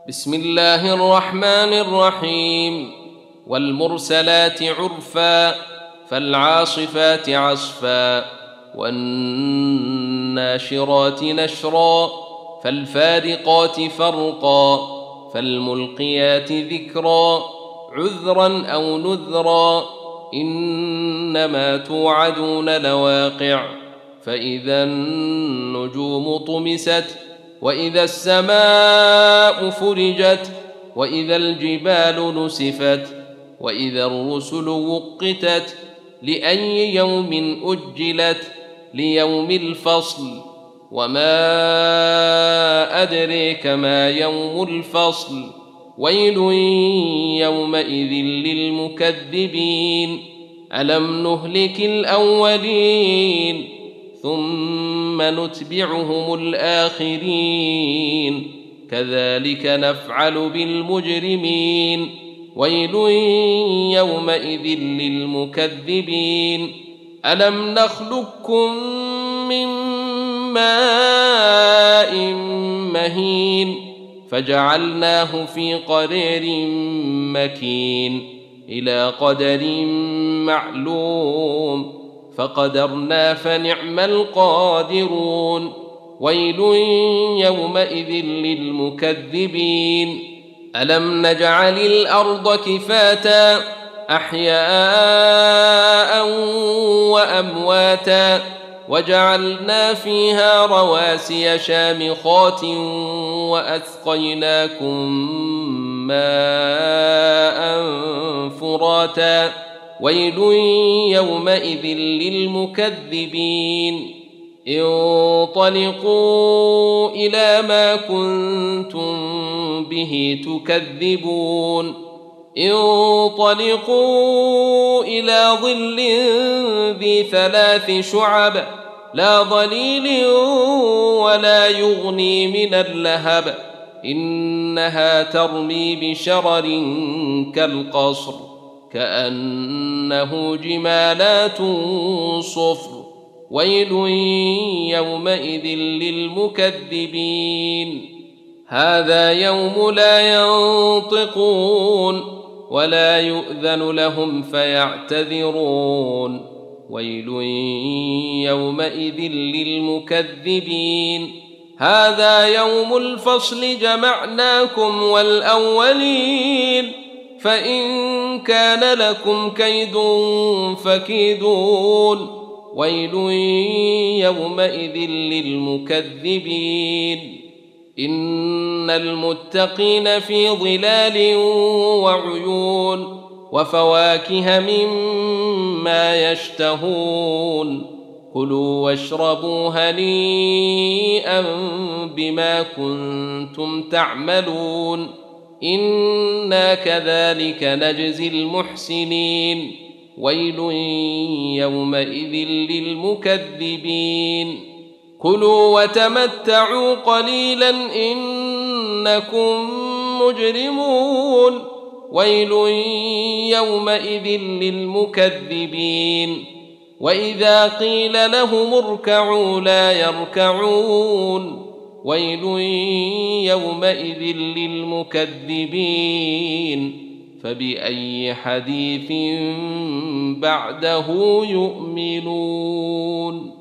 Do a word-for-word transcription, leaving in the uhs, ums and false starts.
بسم الله الرحمن الرحيم. والمرسلات عرفا فالعاصفات عصفا والناشرات نشرا فالفارقات فرقا فالملقيات ذكرا عذرا أو نذرا إنما توعدون لواقع فإذا النجوم طمست وإذا السماء فرجت وإذا الجبال نسفت وإذا الرسل وقتت لأي يوم أجلت ليوم الفصل وما أدريك ما يوم الفصل ويل يومئذ للمكذبين ألم نهلك الأولين ثم نتبعهم الآخرين كذلك نفعل بالمجرمين ويل يومئذ للمكذبين ألم نخلقكم من ماء مهين فجعلناه في قرير مكين إلى قدر معلوم فقدرنا فنعم القادرون ويل يومئذ للمكذبين ألم نجعل الأرض كفاتا أحياء وأمواتا وجعلنا فيها رواسي شامخات وأسقيناكم ماء فراتا ويل يومئذ للمكذبين انطلقوا إلى ما كنتم به تكذبون انطلقوا إلى ظل ذي ثلاث شعب لا ظليل ولا يغني من اللهب إنها ترمي بشرر كالقصر كأنه جمالات صفر ويل يومئذ للمكذبين هذا يوم لا ينطقون ولا يؤذن لهم فيعتذرون ويل يومئذ للمكذبين هذا يوم الفصل جمعناكم والأولين فإن كان لكم كيد فكيدون ويل يومئذ للمكذبين إن المتقين في ظلال وعيون وفواكه مما يشتهون كلوا واشربوا هنيئا بما كنتم تعملون إنا كذلك نجزي المحسنين ويل يومئذ للمكذبين كلوا وتمتعوا قليلا إنكم مجرمون ويل يومئذ للمكذبين وإذا قيل لهم اركعوا لا يركعون ويل يومئذ للمكذبين فبأي حديث بعده يؤمنون